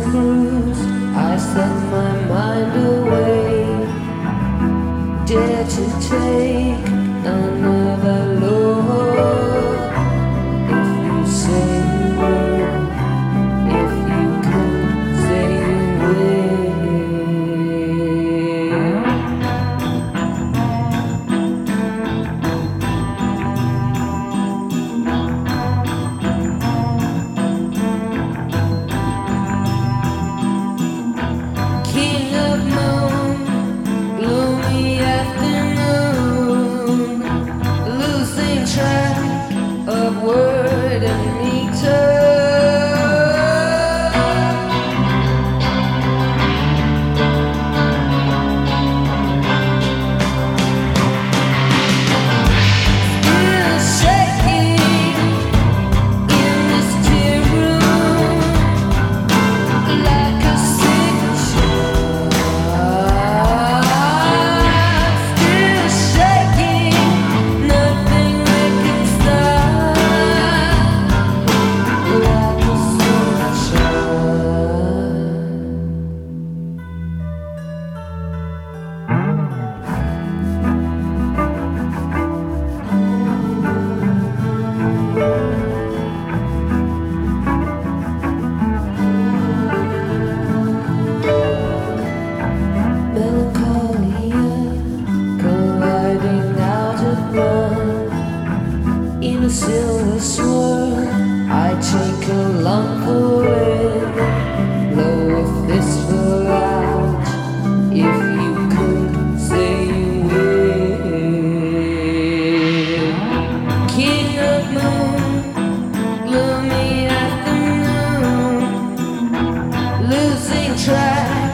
and bruised, I set my mind away. Dare to take another look. If you say you will, if you could say you will. King of moon, gloomy afternoon, losing track of word and meter. Still shaking in this tear room, like a sick child. Still shaking, nothing we can stop. Like a sick child. Melancholia colliding out of blood. In a silver swirl, I take a lump away. Blow a fistful out. If you could say you will. King of moon, gloomy afternoon, losing track